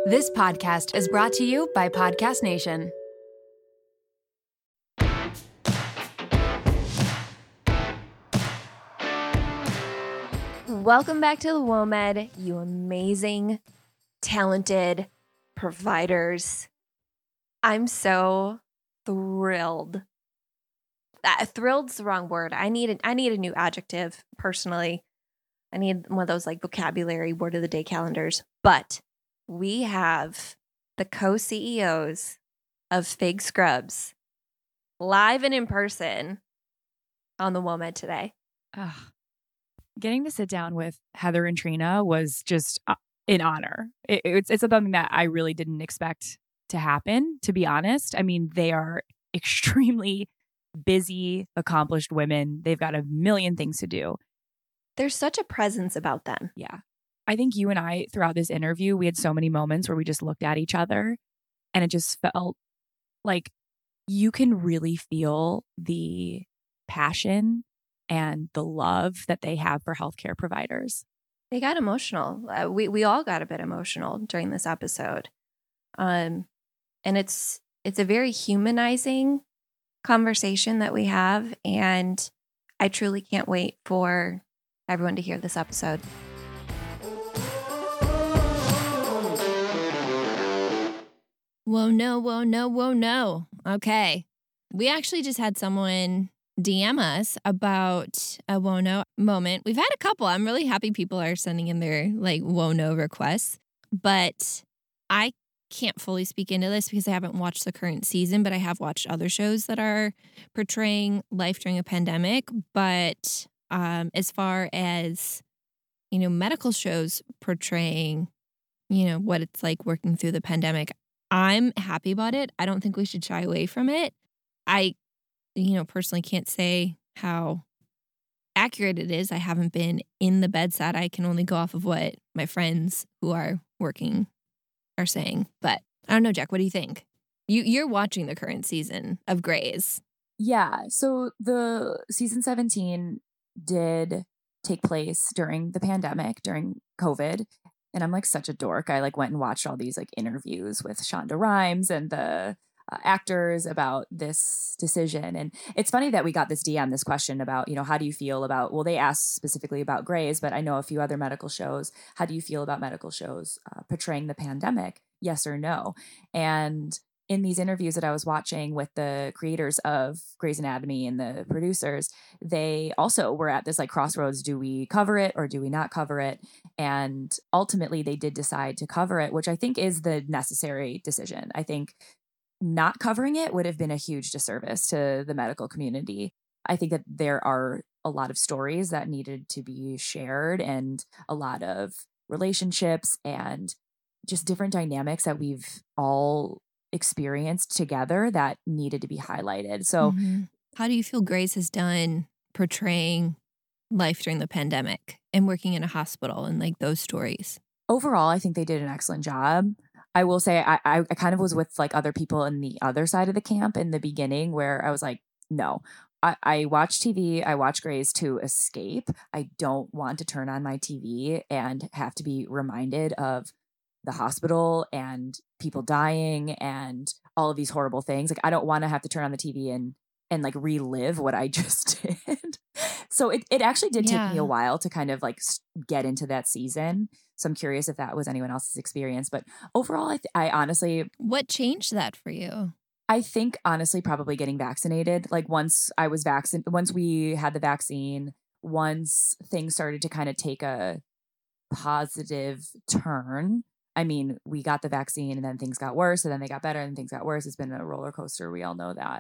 This podcast is brought to you by Podcast Nation. Welcome back to the WOMED, you amazing, talented providers. I'm so thrilled. Thrilled's the wrong word. I need a new adjective, personally. I need one of those like vocabulary word of the day calendars. But we have the co-CEOs of Fig Scrubs live and in person on the WOMED today. Getting to sit down with Heather and Trina was just an honor. It's something that I really didn't expect to happen, to be honest. I mean, they are extremely busy, accomplished women. They've got a million things to do. There's such a presence about them. Yeah. I think you and I, throughout this interview, we had so many moments where we just looked at each other and it just felt like you can really feel the passion and the love that they have for healthcare providers. They got emotional. We all got a bit emotional during this episode. And it's a very humanizing conversation that we have. And I truly can't wait for everyone to hear this episode. Whoa, no. Okay. We actually just had someone DM us about a whoa, no moment. We've had a couple. I'm really happy people are sending in their like whoa, no requests, but I can't fully speak into this because I haven't watched the current season, but I have watched other shows that are portraying life during a pandemic. But as far as, medical shows portraying, what it's like working through the pandemic, I'm happy about it. I don't think we should shy away from it. I, personally can't say how accurate it is. I haven't been in the bedside. I can only go off of what my friends who are working are saying. But I don't know, Jack, what do you think? You're watching the current season of Grey's. Yeah. So the season 17 did take place during the pandemic, during COVID. And I'm like such a dork. I like went and watched all these like interviews with Shonda Rhimes and the actors about this decision. And it's funny that we got this DM, this question about, how do you feel about, well, they asked specifically about Grey's, but I know a few other medical shows. How do you feel about medical shows portraying the pandemic? Yes or no? And in these interviews that I was watching with the creators of Grey's Anatomy and the producers, they also were at this like crossroads. Do we cover it or do we not cover it? And ultimately they did decide to cover it, which I think is the necessary decision. I think not covering it would have been a huge disservice to the medical community. I think that there are a lot of stories that needed to be shared and a lot of relationships and just different dynamics that we've all experienced together that needed to be highlighted. So How do you feel Grey's has done portraying life during the pandemic and working in a hospital and like those stories? Overall, I think they did an excellent job. I will say I kind of was with like other people in the other side of the camp in the beginning where I was like, no, I watch TV. I watch Grey's to escape. I don't want to turn on my TV and have to be reminded of the hospital and people dying and all of these horrible things. Like, I don't want to have to turn on the TV and like relive what I just did. So it actually did take me a while to kind of like get into that season. So I'm curious if that was anyone else's experience. But overall, I honestly... What changed that for you? I think honestly probably getting vaccinated. Like once we had the vaccine, once things started to kind of take a positive turn. I mean, we got the vaccine and then things got worse and then they got better and things got worse. It's been a roller coaster. We all know that.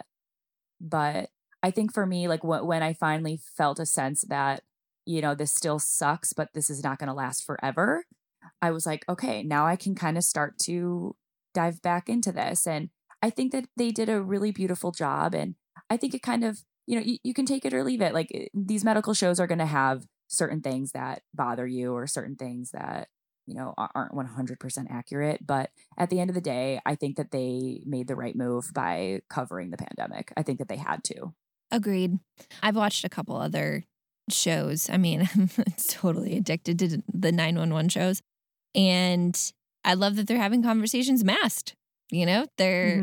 But I think for me, like when I finally felt a sense that, this still sucks, but this is not going to last forever, I was like, okay, now I can kind of start to dive back into this. And I think that they did a really beautiful job. And I think it kind of, you can take it or leave it. Like these medical shows are going to have certain things that bother you or certain things that, aren't 100% accurate. But at the end of the day, I think that they made the right move by covering the pandemic. I think that they had to. Agreed. I've watched a couple other shows. I mean, I'm totally addicted to the 911 shows. And I love that they're having conversations masked. You know, they're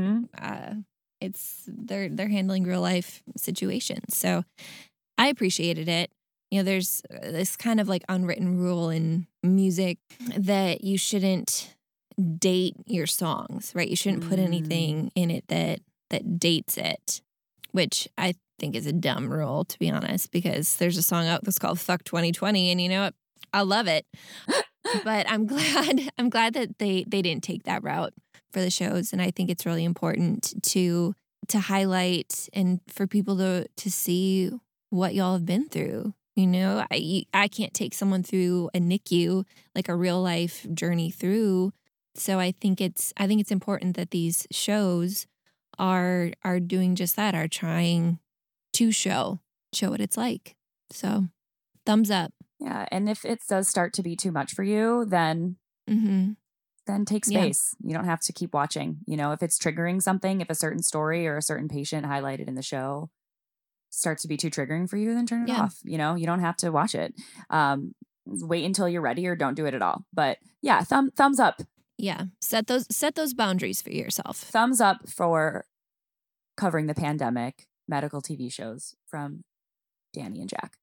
they're handling real life situations. So I appreciated it. You know, there's this kind of like unwritten rule in music that you shouldn't date your songs, right? You shouldn't put anything in it that dates it, which I think is a dumb rule, to be honest, because there's a song out that's called Fuck 2020, and you know what? I love it. But I'm glad that they didn't take that route for the shows, and I think it's really important to highlight and for people to see what y'all have been through. You know, I can't take someone through a NICU, like a real life journey through. So I think it's important that these shows are doing just that, are trying to show what it's like. So thumbs up. Yeah. And if it does start to be too much for you, then take space. You don't have to keep watching. You know, if it's triggering something, if a certain story or a certain patient highlighted in the show starts to be too triggering for you, then turn it off. You know, you don't have to watch it. Wait until you're ready or don't do it at all. But yeah, thumbs up. Yeah. Set those boundaries for yourself. Thumbs up for covering the pandemic medical TV shows from Danny and Jack.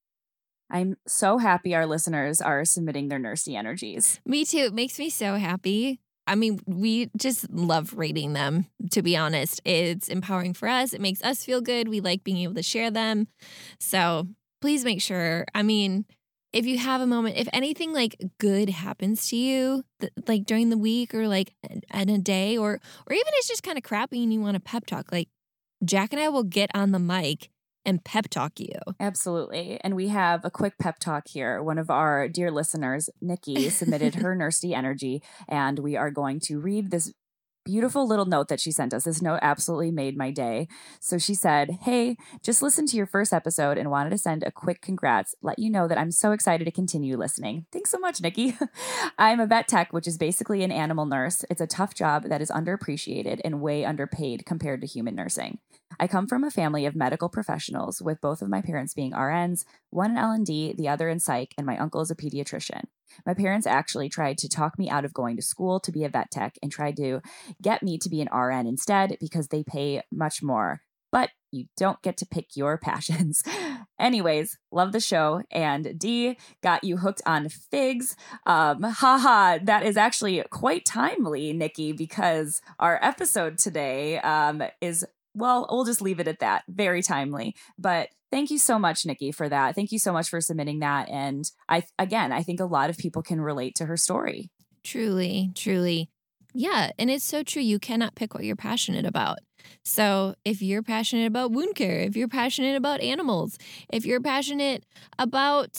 I'm so happy our listeners are submitting their nursey energies. Me too. It makes me so happy. I mean, we just love rating them, to be honest. It's empowering for us. It makes us feel good. We like being able to share them. So please make sure, I mean, if you have a moment, if anything like good happens to you, like during the week or like in a day, or even it's just kind of crappy and you want a pep talk, like Jack and I will get on the mic and pep talk you. Absolutely. And we have a quick pep talk here. One of our dear listeners, Nikki, submitted her nursey energy, and we are going to read this beautiful little note that she sent us. This note absolutely made my day. So she said, "Hey, just listened to your first episode and wanted to send a quick congrats. Let you know that I'm so excited to continue listening." Thanks so much, Nikki. I'm a vet tech, which is basically an animal nurse. It's a tough job that is underappreciated and way underpaid compared to human nursing. I come from a family of medical professionals, with both of my parents being RNs, one in L&D, the other in psych, and my uncle is a pediatrician. My parents actually tried to talk me out of going to school to be a vet tech and tried to get me to be an RN instead because they pay much more. But you don't get to pick your passions. Anyways, love the show. And D got you hooked on figs. Haha, that is actually quite timely, Nikki, because our episode today is, well, we'll just leave it at that. Very timely. But thank you so much, Nikki, for that. Thank you so much for submitting that. And I think a lot of people can relate to her story. Truly, truly. Yeah. And it's so true. You cannot pick what you're passionate about. So if you're passionate about wound care, if you're passionate about animals, if you're passionate about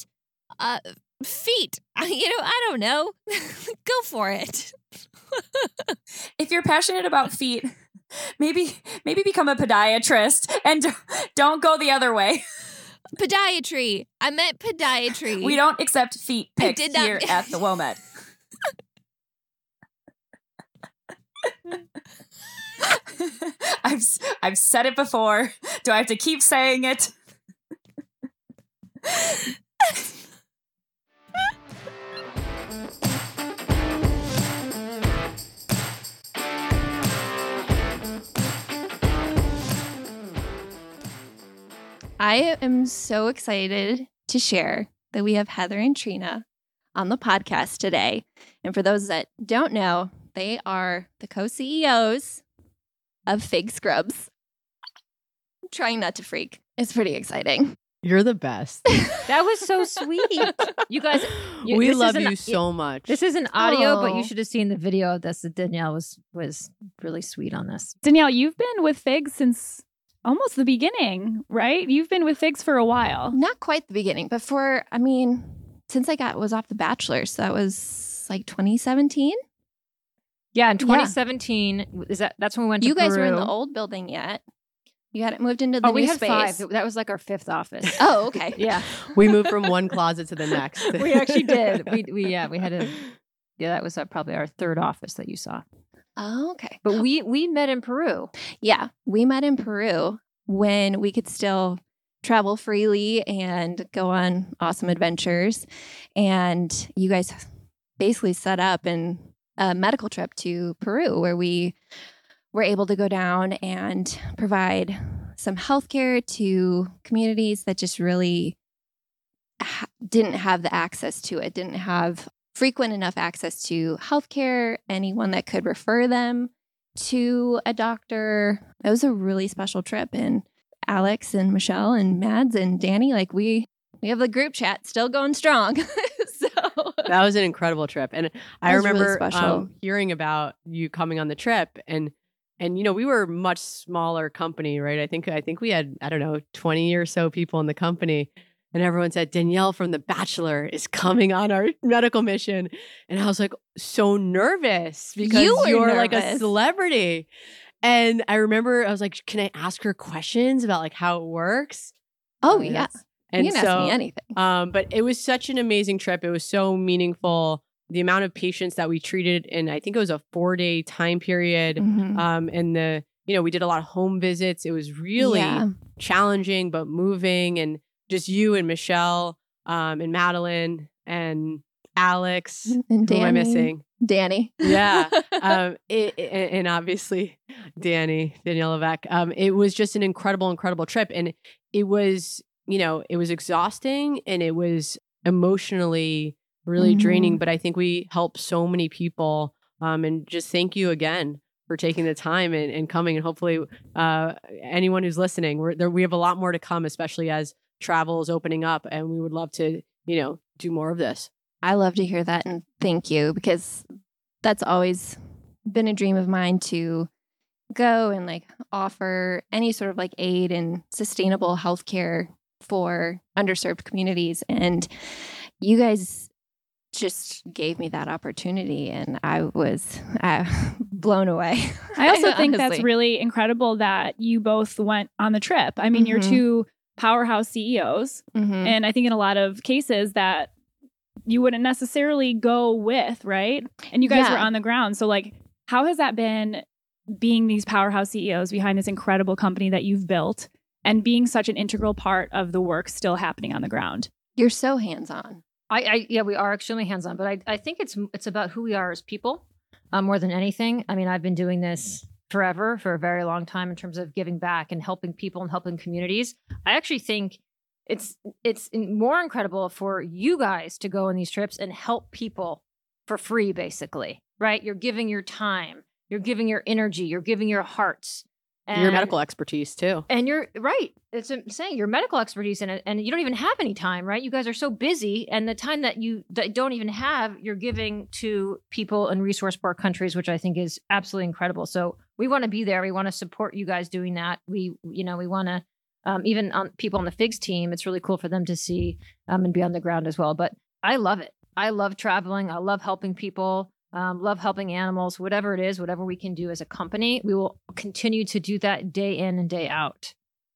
feet, I don't know, go for it. If you're passionate about feet, maybe become a podiatrist and don't go the other way. Podiatry. I meant podiatry. We don't accept feet pics here at the WOMED. I've said it before. Do I have to keep saying it? I am so excited to share that we have Heather and Trina on the podcast today. And for those that don't know, they are the co-CEOs of Fig Scrubs. I'm trying not to freak. It's pretty exciting. You're the best. That was so sweet. You guys, we love you so much. This is an audio, but you should have seen the video of this. Danielle was really sweet on this. Danielle, you've been with Figs since almost the beginning, right? You've been with Figs for a while. Not quite the beginning, but since I was off The Bachelor, so that was like 2017. Yeah, in 2017, that's when we went to You guys Peru. were in the old building yet. You hadn't moved into the new we had space. 5. That was like our 5th office. Oh, okay. Yeah. We moved from one closet to the next. We actually did. We had that was probably our 3rd office that you saw. Oh, okay. But we met in Peru. Yeah, we met in Peru when we could still travel freely and go on awesome adventures. And you guys basically set up and a medical trip to Peru where we were able to go down and provide some healthcare to communities that just really didn't have the access to it, didn't have frequent enough access to healthcare, anyone that could refer them to a doctor. It was a really special trip. And Alex and Michelle and Mads and Danny, like we have the group chat still going strong. So that was an incredible trip. And I remember really hearing about you coming on the trip and we were a much smaller company, right? I think we had, 20 or so people in the company. And everyone said, Danielle from The Bachelor is coming on our medical mission. And I was like so nervous because you're like a celebrity. And I remember I was like, can I ask her questions about like how it works? Oh, yeah. And you can ask me anything. But it was such an amazing trip. It was so meaningful. The amount of patients that we treated in, I think it was a 4-day time period. And we did a lot of home visits. It was really challenging, but moving. And just you and Michelle and Madeline and Alex. And Danny. Who am I missing? Danny. Yeah. And obviously Danielle Levesque. It was just an incredible, incredible trip. And it was, it was exhausting and it was emotionally really draining. But I think we helped so many people. And just thank you again for taking the time and coming. And hopefully anyone who's listening, we have a lot more to come, especially as travel is opening up. And we would love to, do more of this. I love to hear that. And thank you, because that's always been a dream of mine to go and like offer any sort of like aid and sustainable healthcare for underserved communities. And you guys just gave me that opportunity and I was blown away. I also think that's Honestly. really incredible that you both went on the trip. I mean, you're two powerhouse CEOs. And I think in a lot of cases that you wouldn't necessarily go with, right? And you guys were on the ground. So like, how has that been being these powerhouse CEOs behind this incredible company that you've built and being such an integral part of the work still happening on the ground? You're so hands-on. Yeah, we are extremely hands-on, but I think it's about who we are as people more than anything. I mean, I've been doing this forever, for a very long time, in terms of giving back and helping people and helping communities. I actually think it's more incredible for you guys to go on these trips and help people for free, basically, right? You're giving your time, you're giving your energy, you're giving your hearts. And your medical expertise too. And you're right. It's saying your medical expertise in it, and you don't even have any time, right? You guys are so busy, and the time that you don't even have, you're giving to people in resource-poor countries, which I think is absolutely incredible. So we want to be there. We want to support you guys doing that. We want to even on people on the FIGS team. It's really cool for them to see and be on the ground as well. But I love it. I love traveling. I love helping people. Love helping animals, whatever it is, whatever we can do as a company, we will continue to do that day in and day out.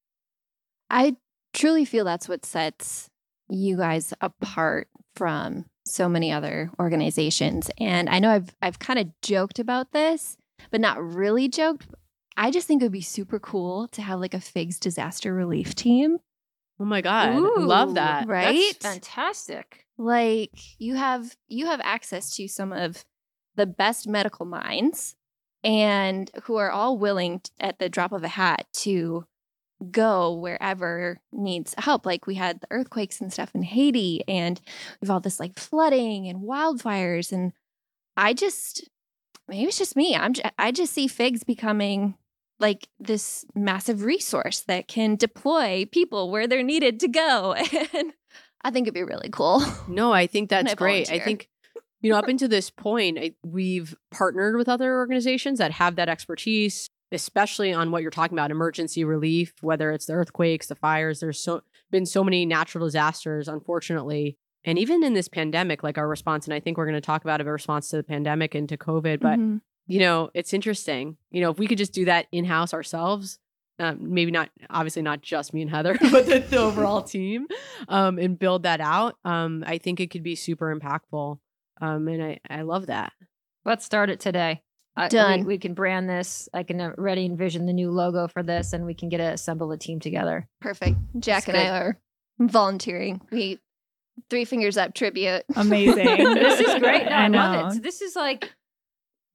I truly feel that's what sets you guys apart from so many other organizations. And I know I've kind of joked about this, but not really joked. I just think it would be super cool to have like a FIGS disaster relief team. Oh my God. Ooh, I love that. Right? That's fantastic. Like you have access to some of the best medical minds and who are all willing at the drop of a hat to go wherever needs help. Like we had the earthquakes and stuff in Haiti, and we've all this like flooding and wildfires. And maybe it's just me. I just see FIGS becoming like this massive resource that can deploy people where they're needed to go. And I think it'd be really cool. No, I think that's great. I volunteer. think, up until this point, we've partnered with other organizations that have that expertise, especially on what you're talking about, emergency relief, whether it's the earthquakes, the fires. There's been so many natural disasters, unfortunately. And even in this pandemic, like our response, and I think we're going to talk about a response to the pandemic and to COVID, but, it's interesting. If we could just do that in-house ourselves, maybe not, obviously not just me and Heather, but the overall team, and build that out, I think it could be super impactful. And I love that. Let's start it today. Done. We can brand this. I can already envision the new logo for this, and we can assemble a team together. Perfect. Jack and I are volunteering. We 3 fingers up tribute. Amazing. This is great. No, I I love know. it. So this is like,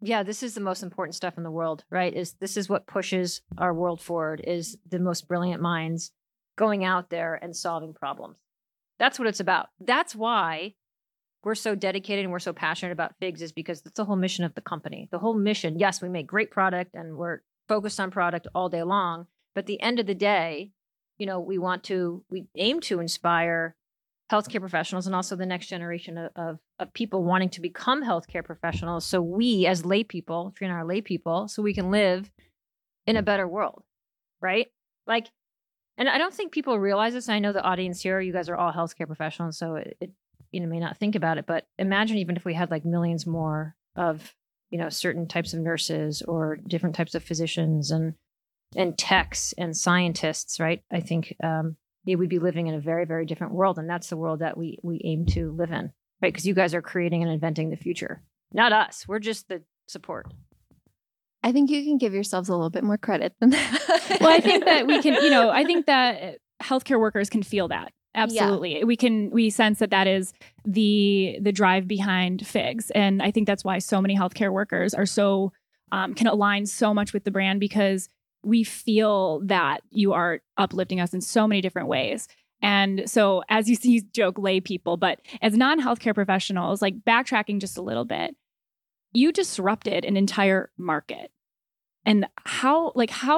yeah, this is the most important stuff in the world, right? This is what pushes our world forward, is the most brilliant minds going out there and solving problems. That's what it's about. That's why we're so dedicated and we're so passionate about FIGS, is because that's the whole mission of the company. The whole mission, yes, we make great product and we're focused on product all day long. But at the end of the day, you know, we aim to inspire healthcare professionals and also the next generation of people wanting to become healthcare professionals. So we as lay people, train our lay people, so we can live in a better world, right? Like, and I don't think people realize this. I know the audience here, you guys are all healthcare professionals, so it you know, may not think about it, but imagine even if we had like millions more of, you know, certain types of nurses or different types of physicians and techs and scientists, right? I think we'd be living in a very, very different world. And that's the world that we aim to live in, right? Because you guys are creating and inventing the future, not us. We're just the support. I think you can give yourselves a little bit more credit than that. Well, I think that we can, you know, I think that healthcare workers can feel that. Absolutely. Yeah. We sense that is the drive behind FIGS. And I think that's why so many healthcare workers are so, can align so much with the brand, because we feel that you are uplifting us in so many different ways. And so, as you see, you joke lay people, but as non-healthcare professionals, like backtracking just a little bit, you disrupted an entire market. And how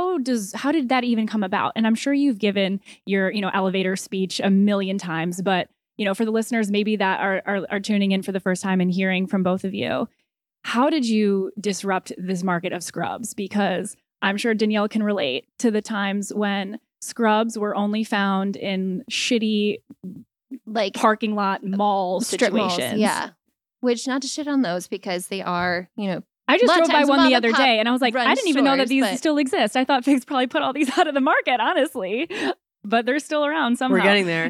did that even come about? And I'm sure you've given your, you know, elevator speech a million times, but, you know, for the listeners maybe that are tuning in for the first time and hearing from both of you, how did you disrupt this market of scrubs? Because I'm sure Danielle can relate to the times when scrubs were only found in shitty, like, parking lot mall strip situations. Malls, yeah. Which, not to shit on those, because they are, you know, I just drove by one the other day and I was like, I didn't even know that these still exist. I thought FIGS probably put all these out of the market, honestly. But they're still around somehow. We're getting there.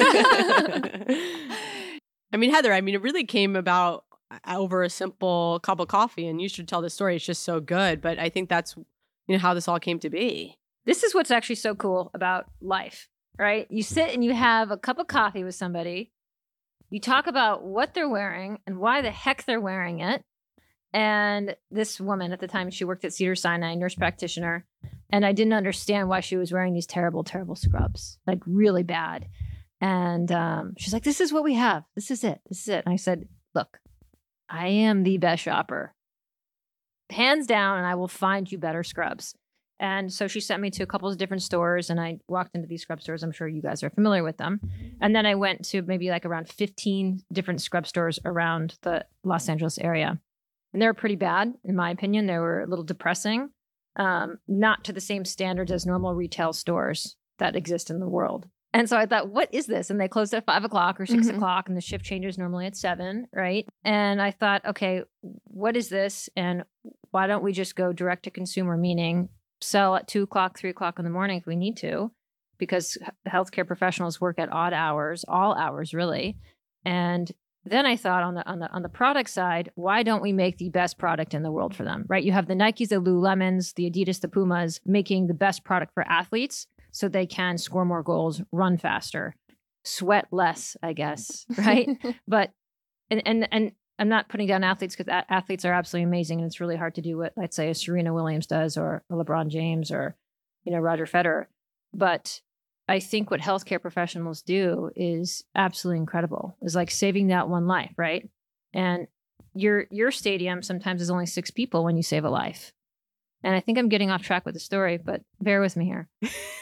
I mean, Heather, it really came about over a simple cup of coffee, and you should tell the story. It's just so good. But I think that's, you know, how this all came to be. This is what's actually so cool about life, right? You sit and you have a cup of coffee with somebody. You talk about what they're wearing and why the heck they're wearing it. And this woman at the time, she worked at Cedars-Sinai, nurse practitioner. And I didn't understand why she was wearing these terrible, terrible scrubs, like really bad. And she's like, this is what we have. This is it. This is it. And I said, look, I am the best shopper, hands down, and I will find you better scrubs. And so she sent me to a couple of different stores, and I walked into these scrub stores. I'm sure you guys are familiar with them. And then I went to maybe like around 15 different scrub stores around the Los Angeles area. And they were pretty bad, in my opinion. They were a little depressing, not to the same standards as normal retail stores that exist in the world. And so I thought, what is this? And they closed at 5 o'clock or 6 o'clock, and the shift changes normally at 7, right? And I thought, okay, what is this? And why don't we just go direct to consumer, meaning sell at 2 o'clock, 3 o'clock in the morning if we need to, because healthcare professionals work at odd hours, all hours really. And then I thought on the product side, why don't we make the best product in the world for them, right? You have the Nikes, the Lululemons, the Adidas, the Pumas, making the best product for athletes so they can score more goals, run faster, sweat less, I guess, right? But, and I'm not putting down athletes, because athletes are absolutely amazing, and it's really hard to do what, let's say, a Serena Williams does, or a LeBron James, or, you know, Roger Federer. But I think what healthcare professionals do is absolutely incredible. It's like saving that one life, right? And your stadium sometimes is only 6 people when you save a life. And I think I'm getting off track with the story, but bear with me here.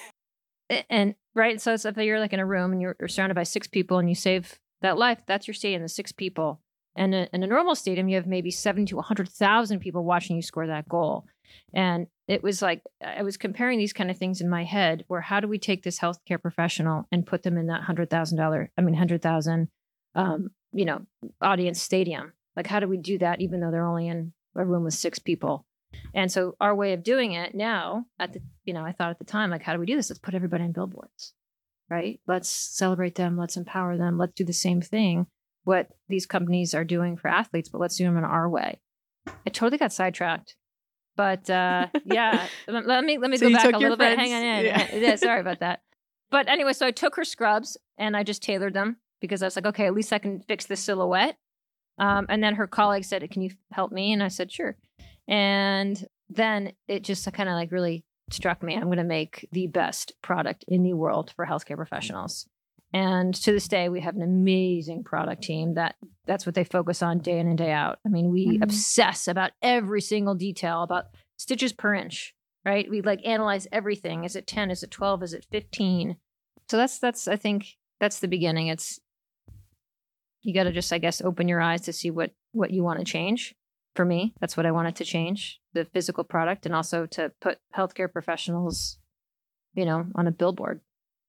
And right, so it's if you're like in a room and you're surrounded by 6 people and you save that life, that's your stadium, the 6 people. And in a normal stadium, you have maybe 70 to 100,000 people watching you score that goal. And it was like, I was comparing these kind of things in my head, where how do we take this healthcare professional and put them in that $100,000, you know, audience stadium? Like, how do we do that, even though they're only in a room with 6 people? And so our way of doing it now, I thought at the time, like, how do we do this? Let's put everybody in billboards, right? Let's celebrate them. Let's empower them. Let's do the same thing, what these companies are doing for athletes, but let's do them in our way. I totally got sidetracked. But yeah, let me go back a little bit. Hang on. Yeah, sorry about that. But anyway, so I took her scrubs and I just tailored them, because I was like, okay, at least I can fix the silhouette. And then her colleague said, can you help me? And I said, sure. And then it just kind of like really struck me. I'm going to make the best product in the world for healthcare professionals. And to this day, we have an amazing product team that's what they focus on day in and day out. I mean, we obsess about every single detail about stitches per inch, right? We like analyze everything. Is it 10? Is it 12? Is it 15? So that's I think that's the beginning. It's you got to just, I guess, open your eyes to see what you want to change. For me, that's what I wanted to change, the physical product, and also to put healthcare professionals, on a billboard.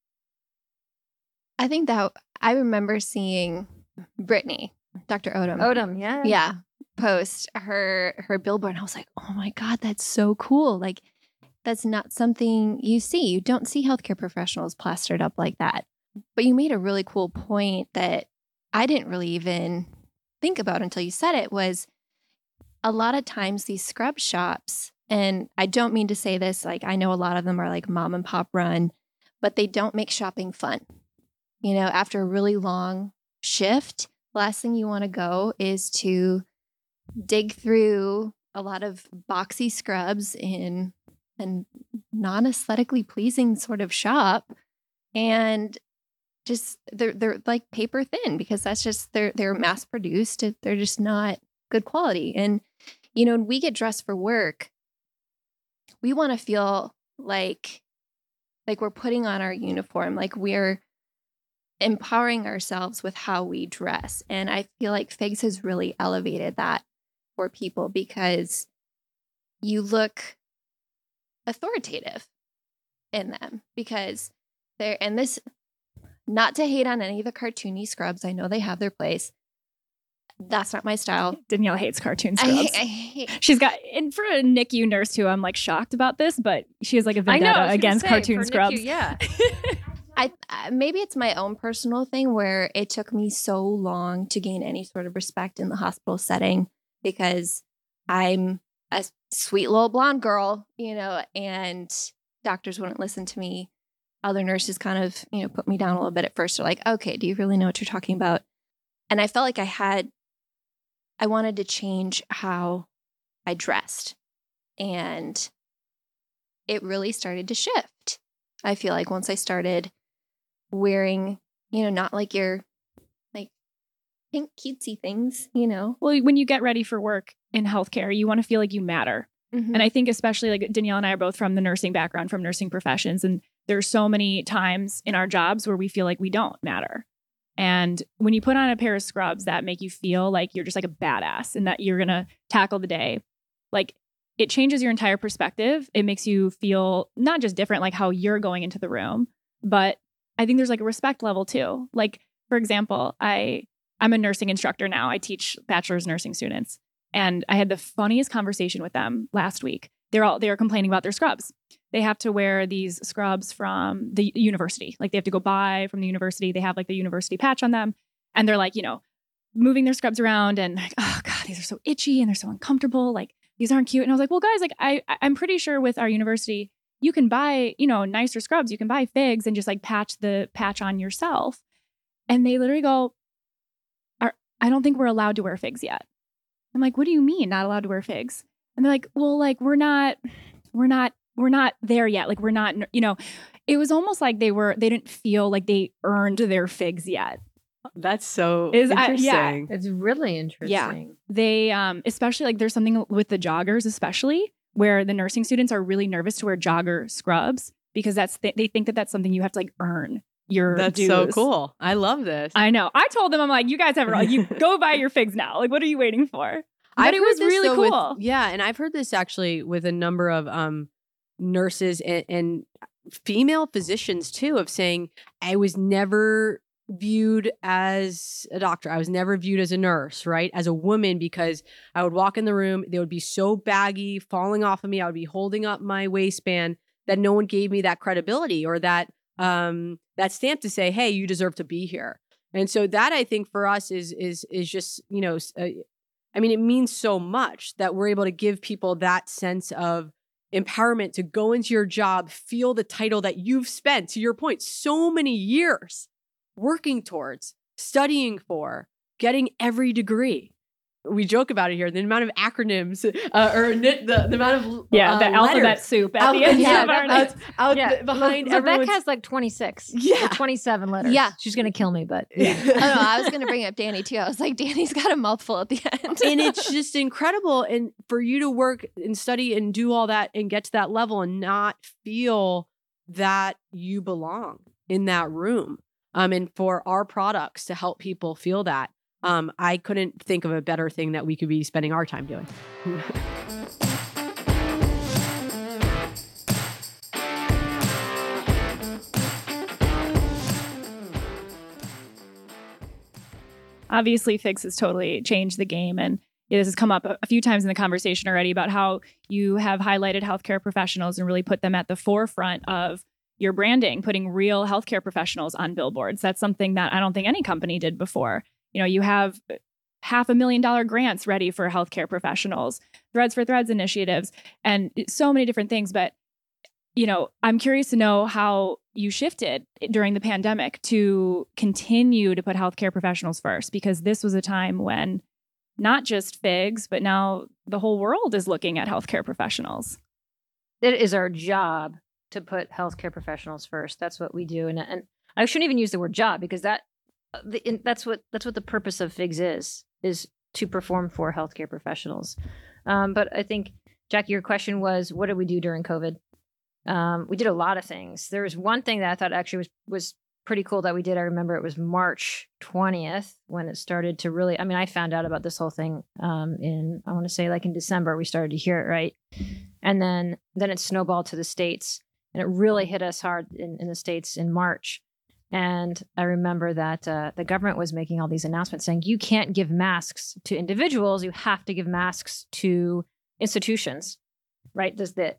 I think that I remember seeing Brittany, Dr. Odom. Yeah. Yeah. Post her billboard. And I was like, oh my God, that's so cool. Like, that's not something you see. You don't see healthcare professionals plastered up like that. But you made a really cool point that I didn't really even think about until you said it, was a lot of times these scrub shops, and I don't mean to say this, like I know a lot of them are like mom and pop run, but they don't make shopping fun. After a really long shift, last thing you want to go is to dig through a lot of boxy scrubs in a non-aesthetically pleasing sort of shop, and just they're like paper thin, because that's just they're mass produced. They're just not good quality. And when we get dressed for work, we want to feel like we're putting on our uniform, like we're empowering ourselves with how we dress. And I feel like Figs has really elevated that for people, because you look authoritative in them, because they're, and this, not to hate on any of the cartoony scrubs, I know they have their place. That's not my style. Danielle hates cartoon scrubs. I hate. She's got, and for a NICU nurse too, I'm like shocked about this, but she has like a vendetta against cartoon scrubs. NICU, yeah. I maybe it's my own personal thing where it took me so long to gain any sort of respect in the hospital setting, because I'm a sweet little blonde girl, and doctors wouldn't listen to me. Other nurses kind of, put me down a little bit at first. They're like, okay, do you really know what you're talking about? And I felt like I wanted to change how I dressed, and it really started to shift. I feel like once I started wearing, not like your like pink cutesy things, Well, when you get ready for work in healthcare, you want to feel like you matter. Mm-hmm. And I think especially like Danielle and I are both from the nursing background, from nursing professions. And there's so many times in our jobs where we feel like we don't matter. And when you put on a pair of scrubs that make you feel like you're just like a badass and that you're going to tackle the day, like it changes your entire perspective. It makes you feel not just different, like how you're going into the room, but I think there's like a respect level too. Like, for example, I'm a nursing instructor now. I teach bachelor's nursing students. And I had the funniest conversation with them last week. They are complaining about their scrubs. They have to wear these scrubs from the university. Like they have to go buy from the university. They have like the university patch on them. And they're like, moving their scrubs around and like, oh God, these are so itchy and they're so uncomfortable. Like these aren't cute. And I was like, well, guys, like I'm pretty sure with our university, you can buy, nicer scrubs. You can buy Figs and just like patch the patch on yourself. And they literally go, I don't think we're allowed to wear Figs yet. I'm like, what do you mean not allowed to wear Figs? And they're like, well, like we're not there yet. Like we're not, it was almost like they didn't feel like they earned their Figs yet. That's so interesting. It's really interesting. Yeah. They, especially like there's something with the joggers, especially where the nursing students are really nervous to wear jogger scrubs because they think that that's something you have to like earn your That's dues. so cool. I love this. I know. I told them, I'm like, you guys have it all. You go buy your Figs now. Like, what are you waiting for? But it was really cool. And I've heard this actually with a number of nurses and female physicians too, of saying, I was never viewed as a doctor. I was never viewed as a nurse, right? As a woman, because I would walk in the room, they would be so baggy, falling off of me. I would be holding up my waistband that no one gave me that credibility or that stamp to say, hey, you deserve to be here. And so that I think for us is just, it means so much that we're able to give people that sense of empowerment to go into your job, feel the title that you've spent, to your point, so many years working towards, studying for, getting every degree. we joke about it here, the amount of acronyms the amount of the alphabet letters soup at the end of our names. Behind Rebecca has like 26 or 27 letters. Yeah. She's going to kill me, but I don't know. I was going to bring up Danny too. I was like, Danny's got a mouthful at the end. And it's just incredible. And for you to work and study and do all that and get to that level and not feel that you belong in that room. And for our products to help people feel that. I couldn't think of a better thing that we could be spending our time doing. Obviously, FIGS has totally changed the game. And this has come up a few times in the conversation already about how you have highlighted healthcare professionals and really put them at the forefront of your branding, putting real healthcare professionals on billboards. That's something that I don't think any company did before. You have $500,000 grants ready for healthcare professionals, Threads for Threads initiatives, and so many different things. But, I'm curious to know how you shifted during the pandemic to continue to put healthcare professionals first, because this was a time when not just FIGS, but now the whole world is looking at healthcare professionals. it is our job to put healthcare professionals first. That's what we do. And I shouldn't even use the word job, because that's what the purpose of FIGS is to perform for healthcare professionals. But I think, Jackie, your question was, what did we do during COVID? We did a lot of things. There was one thing that I thought actually was pretty cool that we did. I remember it was March 20th when it started to really, I found out about this whole thing in, I want to say like in December, we started to hear it, right? And then it snowballed to the States, and it really hit us hard in the States in March. And I remember that the government was making all these announcements saying, you can't give masks to individuals, you have to give masks to institutions, right? Does the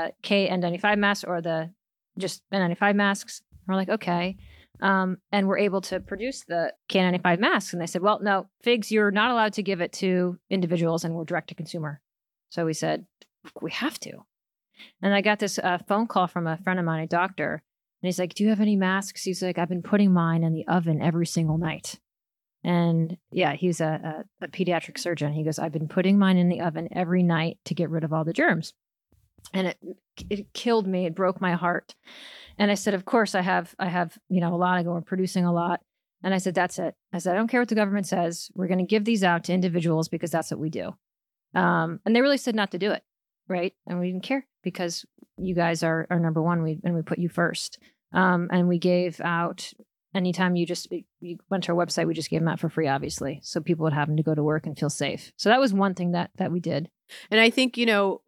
KN95 masks or the just N95 masks? We're like, okay. And we're able to produce the KN95 masks. And they said, well, no, FIGS, you're not allowed to give it to individuals, and we're direct to consumer. So we said, we have to. And I got this phone call from a friend of mine, a doctor. And he's like, do you have any masks? He's like, I've been putting mine in the oven every single night. And yeah, he's a pediatric surgeon. He goes, I've been putting mine in the oven every night to get rid of all the germs. And it killed me. It broke my heart. And I said, of course I have, a lot. I go, we're producing a lot. And I said, that's it. I said, I don't care what the government says. We're going to give these out to individuals because that's what we do. And they really said not to do it. Right. And we didn't care because you guys are number one. We put you first. And we gave out anytime you went to our website, we just gave them out for free, obviously. So people would have them to go to work and feel safe. So that was one thing that we did. And I think,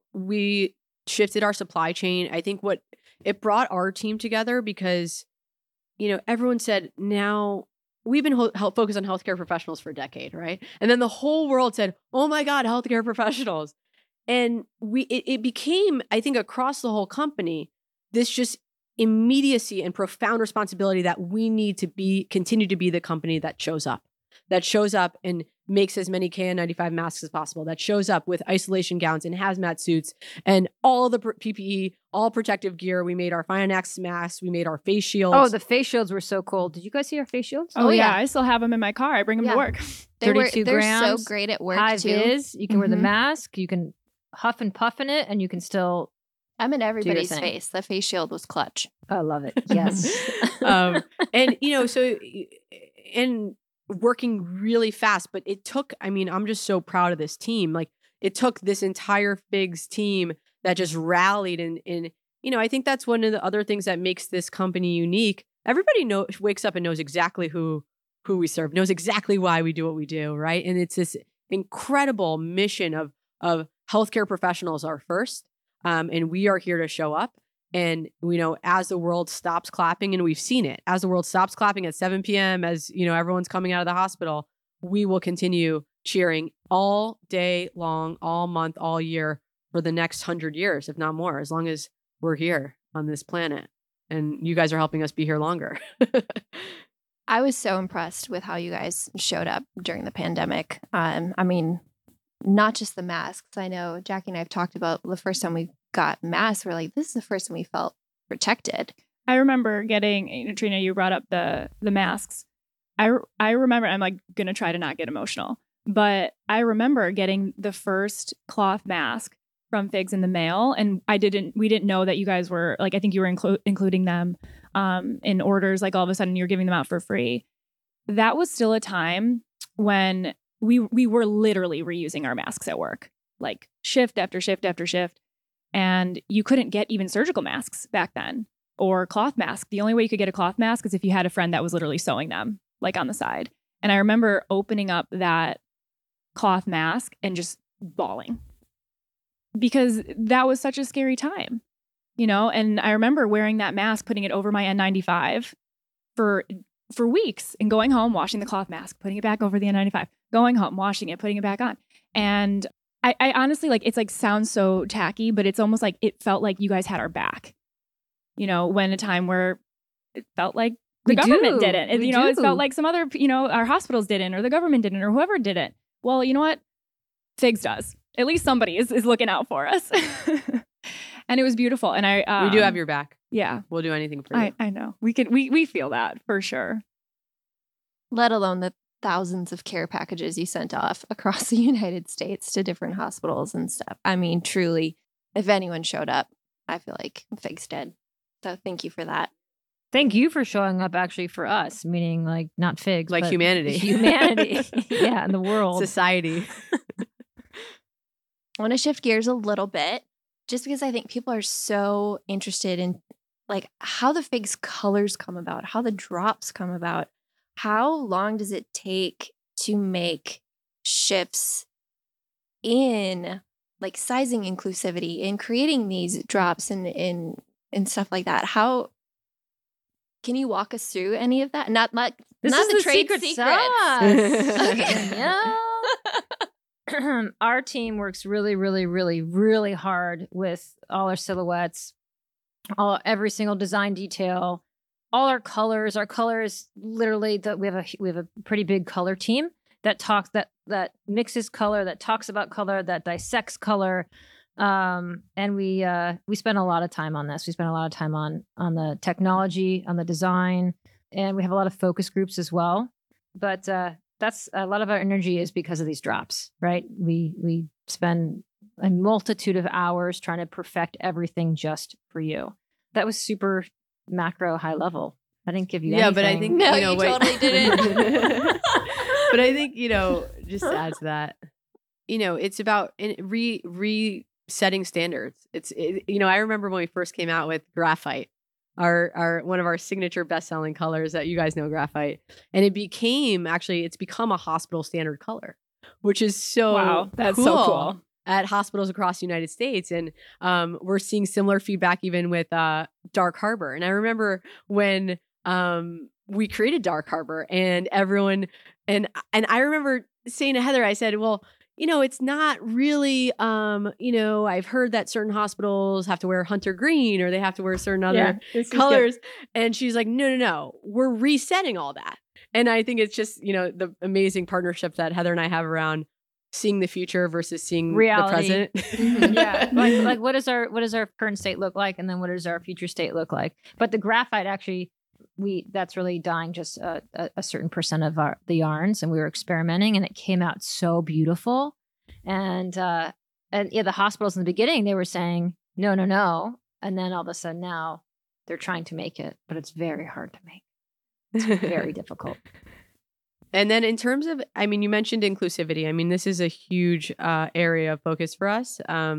we shifted our supply chain. I think what it brought our team together because, everyone said, now we've been focused on healthcare professionals for a decade, right? And then the whole world said, oh my God, healthcare professionals. And it became, I think, across the whole company, this just immediacy and profound responsibility that we need to continue to be the company that shows up and makes as many KN95 masks as possible, that shows up with isolation gowns and hazmat suits and all the PPE, all protective gear. We made our FIONAX masks. We made our face shields. Oh, the face shields were so cool. Did you guys see our face shields? Oh yeah. I still have them in my car. I bring them to work. 32 they're grams. so great at work high too. Vis. You can wear the mask. You can huff and puff in it, and you can still. I'm in everybody's thing. face. The face shield was clutch. I love it. Yes. And working really fast, but it took, I'm just so proud of this team. Like it took this entire FIGS team that just rallied and I think that's one of the other things that makes this company unique. Everybody wakes up and knows exactly who we serve, knows exactly why we do what we do, right? And it's this incredible mission of healthcare professionals are first. And we are here to show up. And, as the world stops clapping, and we've seen it, as the world stops clapping at 7 p.m., as, everyone's coming out of the hospital, we will continue cheering all day long, all month, all year for the next 100 years, if not more, as long as we're here on this planet. And you guys are helping us be here longer. I was so impressed with how you guys showed up during the pandemic. Not just the masks. I know Jackie and I have talked about the first time we got masks. We're like, this is the first time we felt protected. I remember getting, Trina, you brought up the masks. I remember, I'm like going to try to not get emotional, But I remember getting the first cloth mask from Figs in the mail, and we didn't know that you guys were like, I think you were including them in orders. Like all of a sudden, you're giving them out for free. That was still a time when we were literally reusing our masks at work, like shift after shift after shift, and you couldn't get even surgical masks back then or cloth mask. The only way you could get a cloth mask is if you had a friend that was literally sewing them, like on the side. And I remember opening up that cloth mask and just bawling because that was such a scary time, you know? And I remember wearing that mask, putting it over my N95 for weeks and going home, washing the cloth mask, putting it back over the N95, going home, washing it, putting it back on. And I honestly, like, it's like sounds so tacky, but it's almost like it felt like you guys had our back, you know, when a time where it felt like the government didn't. And, you know, it felt like some other, you know, our hospitals didn't, or the government didn't, or whoever didn't. Well, you know what? Figs does. At least somebody is looking out for us. And it was beautiful. And we do have your back. Yeah. We'll do anything for you. I know. We feel that for sure. Let alone the thousands of care packages you sent off across the United States to different hospitals and stuff. I mean, truly, if anyone showed up, I feel like Figs did. So thank you for that. Thank you for showing up actually for us, meaning like not Figs, like but humanity. Humanity. Yeah, in the world. Society. I want to shift gears a little bit just because I think people are so interested in like how the Figs colors come about, how the drops come about. How long does it take to make shifts in like sizing inclusivity and creating these drops and stuff like that? How can you walk us through any of that? Not This not is the trade secret secrets. Okay. Our team works really, really, really, really hard with all our silhouettes, every single design detail, all our colors. Our colors, literally, we have a pretty big color team that that mixes color, that talks about color, that dissects color. And we spend a lot of time on this. We spend a lot of time on the technology, on the design, and we have a lot of focus groups as well. But that's a lot of our energy is because of these drops, right? We spend a multitude of hours trying to perfect everything just for you. That was super macro high level. I didn't give you anything. But I think No, you totally didn't. But I think, just to add to that, it's about resetting standards. I remember when we first came out with graphite, our one of our signature best-selling colors that you guys know, graphite, and it's become a hospital standard color, which is so that's cool so cool at hospitals across the United States. And we're seeing similar feedback even with Dark Harbor. And I remember when we created Dark Harbor and everyone, and I remember saying to Heather, I said, well, it's not really, I've heard that certain hospitals have to wear hunter green or they have to wear certain other colors. And she's like, no, we're resetting all that. And I think it's just, the amazing partnership that Heather and I have around seeing the future versus seeing reality. the present. Yeah. Like what does our current state look like? And then what does our future state look like? But the graphite actually, that's really dyeing just a certain percent of the yarns, and we were experimenting, and it came out so beautiful. And the hospitals in the beginning, they were saying no, and then all of a sudden now they're trying to make it, but it's very hard to make. It's very difficult. And then in terms of, you mentioned inclusivity. This is a huge area of focus for us.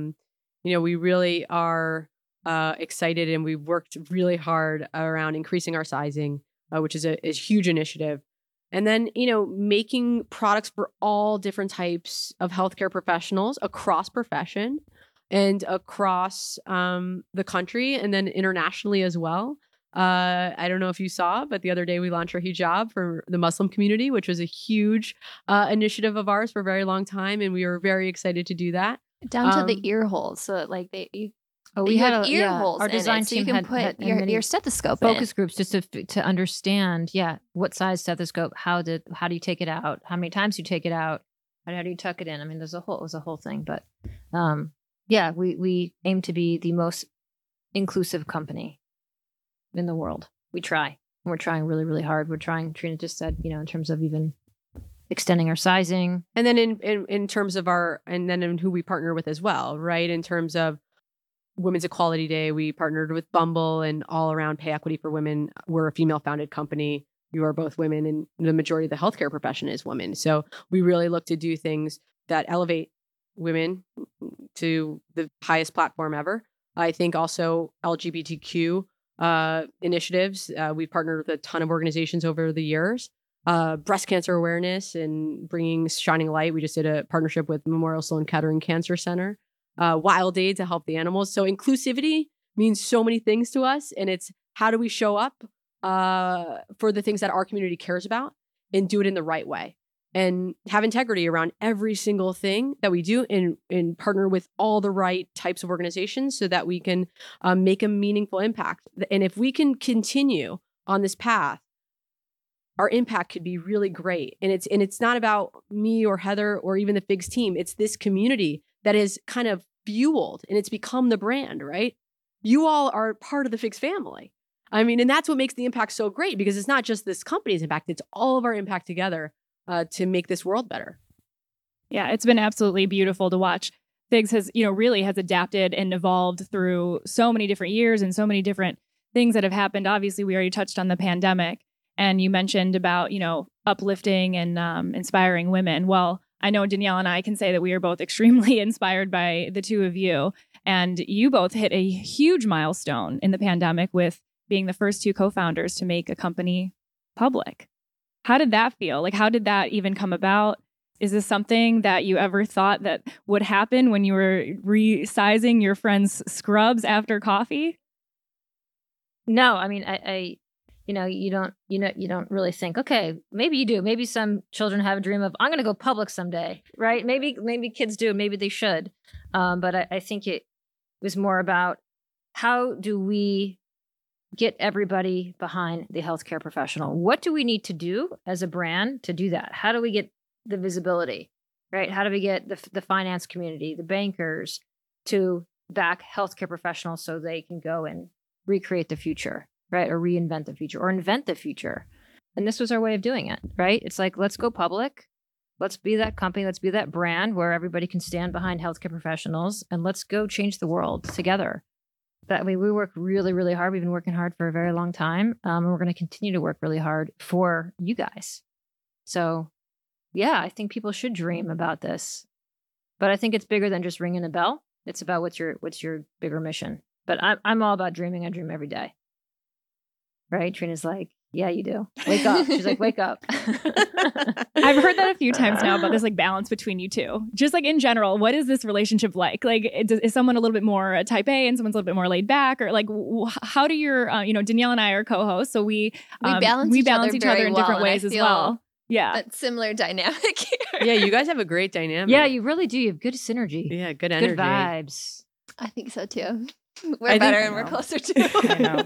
We really are excited, and we've worked really hard around increasing our sizing, which is a huge initiative. And then, making products for all different types of healthcare professionals across profession and across the country, and then internationally as well. I don't know if you saw, but the other day we launched our hijab for the Muslim community, which was a huge initiative of ours for a very long time. And we were very excited to do that. Down to the ear holes. So like we had ear holes. Our design so team you can had put your stethoscope focus groups just to understand, what size stethoscope, how do you take it out, how many times you take it out, how do you tuck it in. It was a whole thing. But we aim to be the most inclusive company in the world. We try. We're trying really, really hard. We're trying. Trina just said, in terms of even extending our sizing. And then in terms of in who we partner with as well, right? In terms of Women's Equality Day, we partnered with Bumble and All Around Pay Equity for Women. We're a female-founded company. You are both women, and the majority of the healthcare profession is women. So we really look to do things that elevate women to the highest platform ever. I think also LGBTQ initiatives. We've partnered with a ton of organizations over the years. Breast cancer awareness and bringing shining light. We just did a partnership with Memorial Sloan Kettering Cancer Center. Wild Aid to help the animals. So inclusivity means so many things to us. And it's how do we show up for the things that our community cares about and do it in the right way and have integrity around every single thing that we do and partner with all the right types of organizations so that we can make a meaningful impact. And if we can continue on this path, our impact could be really great. And it's not about me or Heather or even the FIGS team. It's this community that is kind of fueled and it's become the brand, right? You all are part of the FIGS family. I mean, and that's what makes the impact so great because it's not just this company's impact, it's all of our impact together to make this world better. Yeah, it's been absolutely beautiful to watch. FIGS has, really has adapted and evolved through so many different years and so many different things that have happened. Obviously, we already touched on the pandemic and you mentioned about, uplifting and inspiring women. Well, I know Danielle and I can say that we are both extremely inspired by the two of you. And you both hit a huge milestone in the pandemic with being the first two co-founders to make a company public. How did that feel? Like, how did that even come about? Is this something that you ever thought that would happen when you were resizing your friend's scrubs after coffee? No, I mean, you don't really think, okay, maybe you do. Maybe some children have a dream of, I'm going to go public someday, right? Maybe kids do. Maybe they should. But I think it was more about how do we get everybody behind the healthcare professional? What do we need to do as a brand to do that? How do we get the visibility, right? How do we get the finance community, the bankers to back healthcare professionals so they can go and recreate the future? Right? Or reinvent the future or invent the future. And this was our way of doing it, right? It's like, let's go public. Let's be that company. Let's be that brand where everybody can stand behind healthcare professionals and let's go change the world together. That way we work really, really hard. We've been working hard for a very long time. And we're going to continue to work really hard for you guys. So yeah, I think people should dream about this, but I think it's bigger than just ringing a bell. It's about what's your bigger mission. But I'm all about dreaming. I dream every day. Right? Trina's like, yeah, you do. Wake up. She's like, wake up. I've heard that a few times now about this like balance between you two. Just like in general, what is this relationship like? Like, is someone a little bit more type A and someone's a little bit more laid back? Or like, how do your, Danielle and I are co-hosts. So we balance each other in different ways as well. Yeah. That similar dynamic here. Yeah, you guys have a great dynamic. Yeah, you really do. You have good synergy. Yeah, good energy. Good vibes. I think so too. We're better and we're closer too. I know.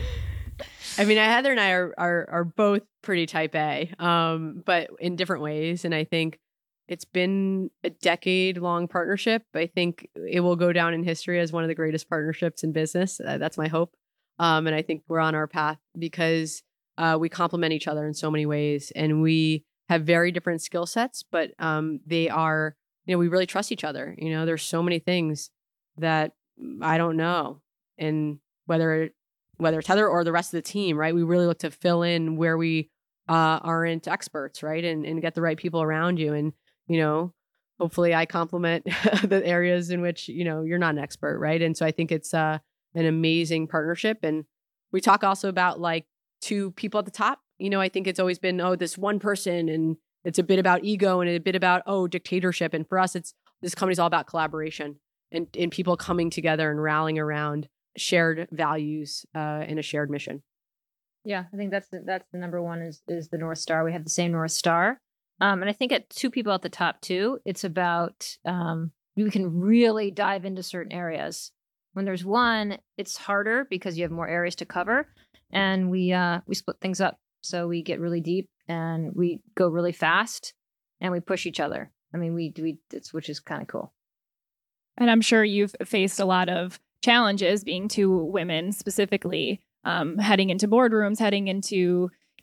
I mean, Heather and I are both pretty type A, but in different ways. And I think it's been a decade-long partnership. I think it will go down in history as one of the greatest partnerships in business. That's my hope. And I think we're on our path because we complement each other in so many ways. And we have very different skill sets, but they are, we really trust each other. There's so many things that I don't know. And whether it's Heather or the rest of the team, right? We really look to fill in where we aren't experts, right? And get the right people around you. And, hopefully I complement the areas in which, you're not an expert, right? And so I think it's an amazing partnership. And we talk also about like two people at the top. I think it's always been, this one person, and it's a bit about ego and a bit about, dictatorship. And for us, this company's all about collaboration and people coming together and rallying around shared values and a shared mission. Yeah, I think that's the number one is the North Star. We have the same North Star. And I think at two people at the top too, it's about we can really dive into certain areas. When there's one, it's harder because you have more areas to cover, and we split things up. So we get really deep and we go really fast and we push each other. I mean, which is kind of cool. And I'm sure you've faced a lot of challenges being two women specifically, heading into boardrooms, heading into,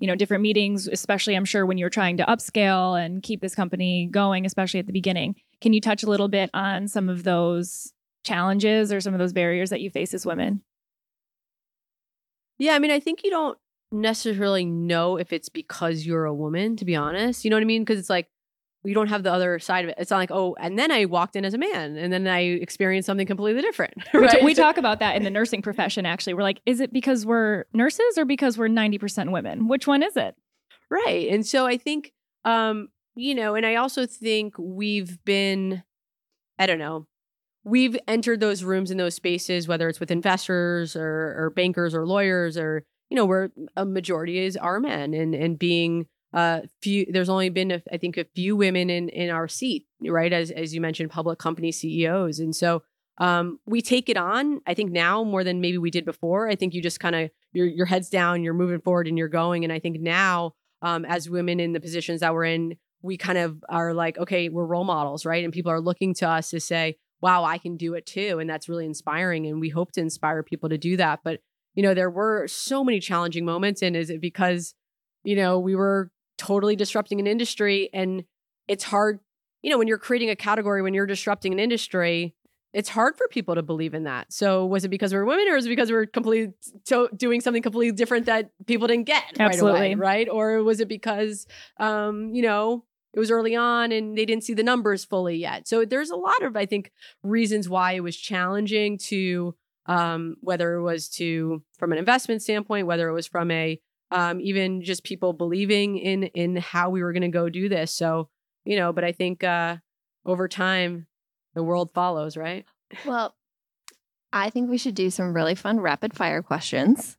different meetings, especially I'm sure when you're trying to upscale and keep this company going, especially at the beginning. Can you touch a little bit on some of those challenges or some of those barriers that you face as women? Yeah, I mean, I think you don't necessarily know if it's because you're a woman, to be honest. You know what I mean? Because it's like, you don't have the other side of it. It's not like, oh, and then I walked in as a man and then I experienced something completely different. Right? We talk about that in the nursing profession, actually. We're like, is it because we're nurses or because we're 90% women? Which one is it? Right. And so I think, and I also think we've been, I don't know, we've entered those rooms and those spaces, whether it's with investors or bankers or lawyers or, where a majority are men and being there's only been, I think, a few women in our seat, right? As you mentioned, public company CEOs. And so we take it on, I think now more than maybe we did before. I think you just kind of, your head's down, you're moving forward and you're going. And I think now as women in the positions that we're in, we kind of are like, okay, we're role models, right? And people are looking to us to say, wow, I can do it too. And that's really inspiring. And we hope to inspire people to do that. But, there were so many challenging moments. And is it because, we were totally disrupting an industry, and it's hard, when you're creating a category, when you're disrupting an industry, it's hard for people to believe in that. So was it because we're women, or was it because we're completely doing something completely different that people didn't get Absolutely. right away, right? Or was it because, it was early on and they didn't see the numbers fully yet? So there's a lot of, I think, reasons why it was challenging to, whether it was from an investment standpoint, whether it was from a, even just people believing in how we were going to go do this. So, but I think over time, the world follows, right? Well, I think we should do some really fun rapid fire questions.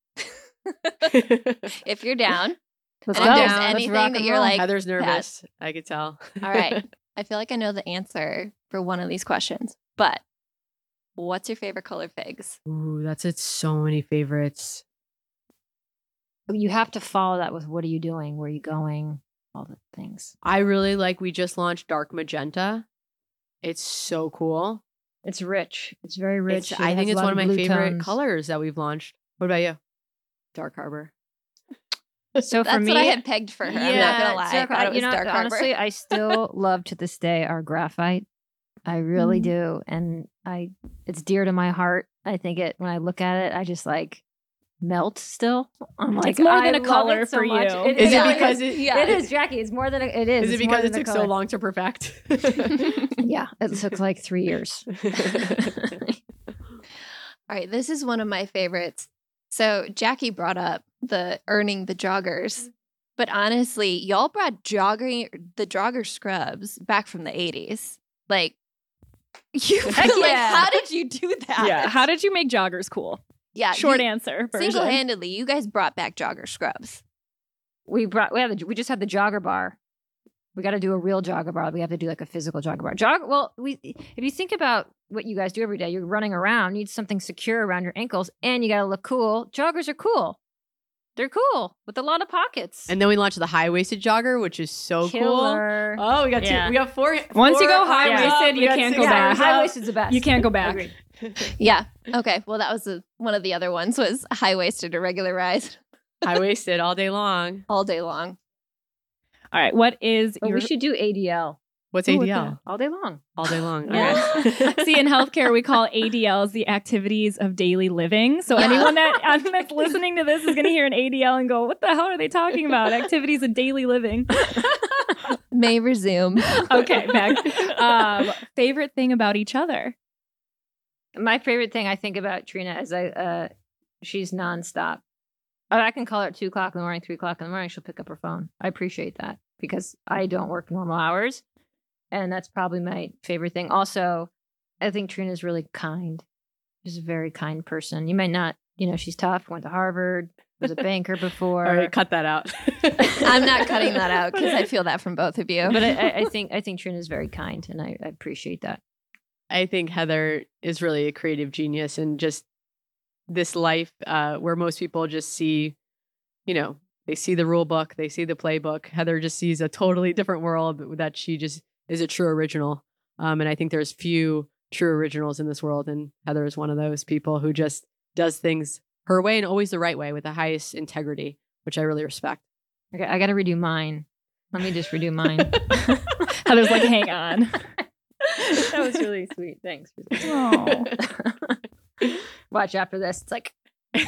If you're down. Let's And go. if there's Let's anything rock that and you're roll. like, Heather's nervous. I could tell. All right. I feel like I know the answer for one of these questions, but what's your favorite color figs? Ooh, it's so many favorites. You have to follow that with what are you doing? Where are you going? All the things. I really we just launched Dark Magenta. It's so cool. It's rich. It's very rich. I think has it's a lot one of my blue favorite tones. colors that we've launched. What about you? Dark Harbor. So for That's me, what I had pegged for her. I'm not gonna lie. I thought it was Dark Harbor. honestly, I still love to this day our graphite. I really do, and it's dear to my heart. I think when I look at it, I just melt. Still, I'm like, It's more than I a love color it so for much. you. Is it because it is, Jackie? It's more than it is. Is it It's more because it than a took so color. long to perfect? Yeah, it took 3 years. All right, this is one of my favorites. So Jackie brought up the earning the joggers, but honestly, y'all brought the jogger scrubs back from the 80s. How did you do that? Yeah. How did you make joggers cool? Yeah, Short answer. Version. single-handedly, you guys brought back jogger scrubs. We just had the jogger bar. We got to do a real jogger bar. We have to do a physical jogger bar. If you think about what you guys do every day, you're running around, you need something secure around your ankles, and you got to look cool. Joggers are cool. They're cool with a lot of pockets. And then we launched the high-waisted jogger, which is so Killer. cool. Oh, we got Yeah. two. We got four. Once you go arms high-waisted, up. you We got can't six go back. arms up. High waist is the best. You can't go back. Agreed. Yeah. Okay. Well, that was one of the other ones was high-waisted or regularized High-waisted all day long. all day long. All right. What is But your we should do ADL What's Ooh, ADL? all day long. All day long. All Yeah. right. See, in healthcare, we call ADLs the activities of daily living. So anyone that's listening to this is going to hear an ADL and go, what the hell are they talking about? Activities of daily living. May resume. Okay, back. Favorite thing about each other? My favorite thing I think about Trina is she's nonstop. I can call her at 2 o'clock in the morning, 3 o'clock in the morning. She'll pick up her phone. I appreciate that because I don't work normal hours. And that's probably my favorite thing. Also, I think Trina's really kind. She's a very kind person. You might not, she's tough, went to Harvard, was a banker before. All right, cut that out. I'm not cutting that out because I feel that from both of you. But I think Trina's very kind, and I appreciate that. I think Heather is really a creative genius, and just this life where most people just see, they see the rule book, they see the playbook. Heather just sees a totally different world that she just is a true original. And I think there's few true originals in this world. And Heather is one of those people who just does things her way and always the right way with the highest integrity. which I really respect. Okay, I got to redo mine. Let me just redo mine. Heather's like, hang on. That was really sweet. Thanks. Oh. Watch after this. It's like,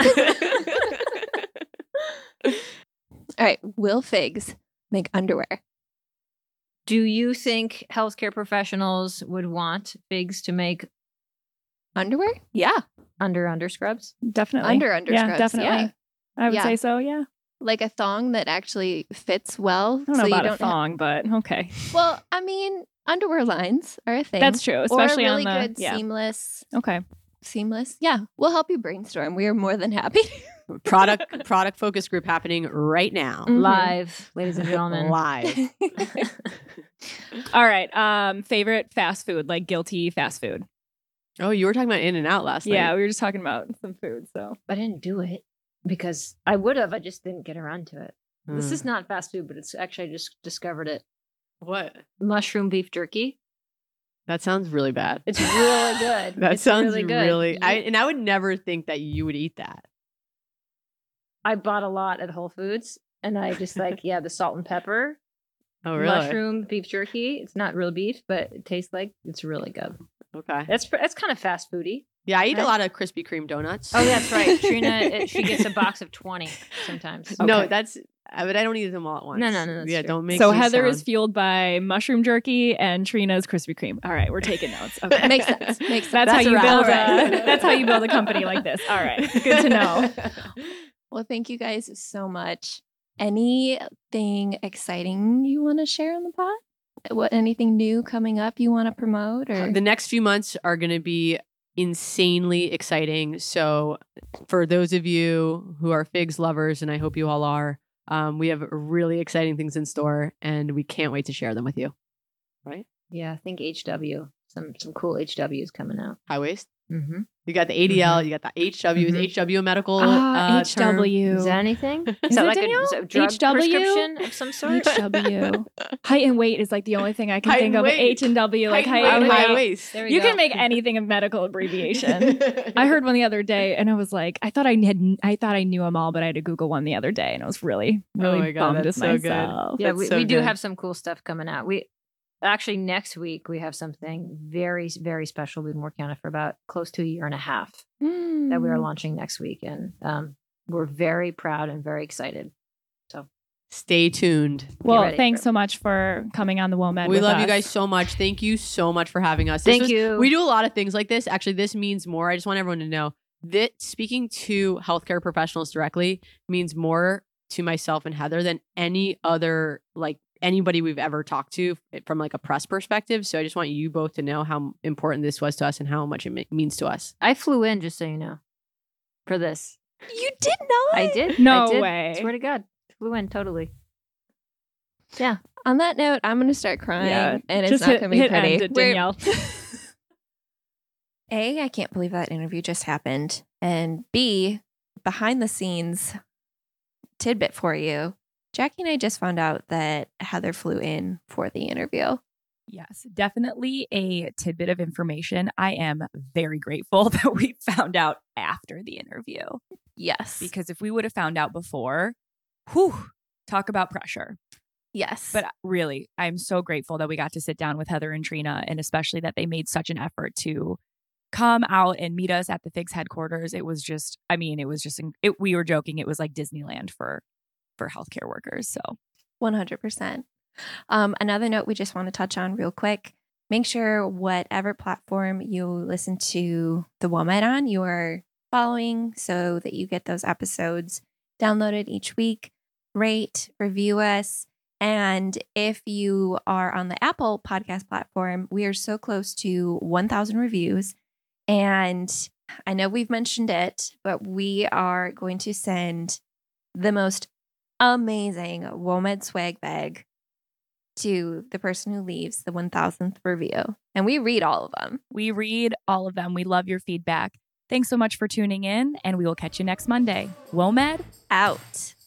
All right. Will figs make underwear? do you think healthcare professionals would want figs to make Underwear? Yeah. under scrubs? Definitely. Under Yeah, scrubs. definitely. Yeah. I would Yeah. say so, yeah. Like a thong that actually fits well. I don't know so about you a thong, but okay. Well, I mean, underwear lines are a thing. That's true, especially or a really on the good yeah. seamless. Okay. Yeah, we'll help you brainstorm. We are more than happy. Product focus group happening right now. Mhm. Live, ladies and gentlemen. Live. All right. Favorite fast food, like guilty fast food. Oh, you were talking about In-N-Out last night. Yeah, we were just talking about some food. So I didn't do it because I would have. I just didn't get around to it. This Hmm. is not fast food, but it's actually I just discovered it. What? Mushroom beef jerky. That sounds really bad. It's really good. That It's sounds really good. really. I would never think that you would eat that. I bought a lot at Whole Foods, and I just like the salt and pepper. Oh, really? Mushroom beef jerky. It's not real beef, but it tastes like it's really good. Okay. That's kind of fast foody. Yeah, I eat a Right. lot of Krispy Kreme donuts. Oh, that's right. Trina, she gets a box of 20 sometimes. No, Okay. but I don't eat them all at once. No, that's yeah, true. don't make So me Heather is sound- fueled by mushroom jerky and Trina's Krispy Kreme. All right, we're taking notes. Okay. Makes sense. Makes sense. That's how That's a you wrap. build All right. that's how you build a company like this. All right. Good to know. Well, thank you guys so much. Anything exciting you want to share on the pod? Anything new coming up you want to promote? Or The next few months are going to be insanely exciting. So, for those of you who are figs lovers, and I hope you all are, we have really exciting things in store, and we can't wait to share them with you. Right? Yeah, I think HW. Some cool HWs coming out. High waist. Mm-hmm. You got the ADL. You got the HW. Mhm. Is HW a medical term? HW. Is that anything? Is, Is that it, like Danielle? is that a drug HW? prescription of some sort? HW. Height and weight is like the only thing I can Height think and of. weight. H and W, like height Height and and high weight. waist. There we You go. can make anything a medical abbreviation. I heard one the other day, and I was like, I thought I knew them all, but I had to Google one the other day, and I was really my God, bummed that's with so good. myself. Yeah, That's we so do good. have some cool stuff coming out. We actually next week we have something very, very special. We've been working on it for about close to a year and a half that we are launching next week, and we're very proud and very excited. Stay tuned. Well, ready thanks for so much for coming on the WOMED. We with love you us. guys so much. Thank you so much for having us. Thank you. We do a lot of things like this. Actually, this means more. I just want everyone to know that speaking to healthcare professionals directly means more to myself and Heather than any other, like anybody we've ever talked to from like a press perspective. So I just want you both to know how important this was to us and how much it means to us. I flew in, just so you know, for this. You did not? I did. No I did. way. Swear to God, flew in totally. On that note, I'm going to start crying, Yeah, and it's just not hit, going to be hit pretty. end, We're- Danielle. A, I can't believe that interview just happened. And B, behind the scenes tidbit for you. Jackie and I just found out that Heather flew in for the interview. Yes, definitely a tidbit of information. I am very grateful that we found out after the interview, Yes. because if we would have found out before, whew, talk about pressure. Yes. But really, I'm so grateful that we got to sit down with Heather and Trina, and especially that they made such an effort to come out and meet us at the Figs headquarters. It was just, we were joking. It was like Disneyland for healthcare workers. So 100%. Another note we just want to touch on real quick. Make sure whatever platform you listen to the WOMED on, you are following so that you get those episodes downloaded each week. Rate, review us. And if you are on the Apple podcast platform, we are so close to 1,000 reviews. And I know we've mentioned it, but we are going to send the most amazing WOMED swag bag to the person who leaves the 1,000th review. And we read all of them. we read all of them. We love your feedback. Thanks so much for tuning in, and we will catch you next Monday. WOMED Out.